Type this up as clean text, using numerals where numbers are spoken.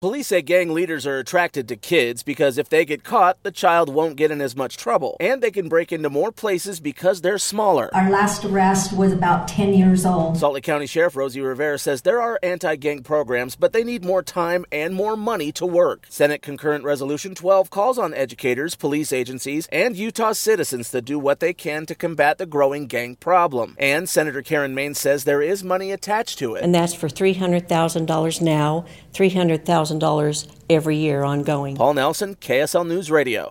Police say gang leaders are attracted to kids because if they get caught, the child won't get in as much trouble, and they can break into more places because they're smaller. Our last arrest was about 10 years old. Salt Lake County Sheriff Rosie Rivera says there are anti-gang programs, but they need more time and more money to work. Senate Concurrent Resolution 12 calls on educators, police agencies, and Utah citizens to do what they can to combat the growing gang problem. And Senator Karen Main says there is money attached to it. And that's for $300,000 now, $300,000 every year ongoing. Paul Nelson, KSL News Radio.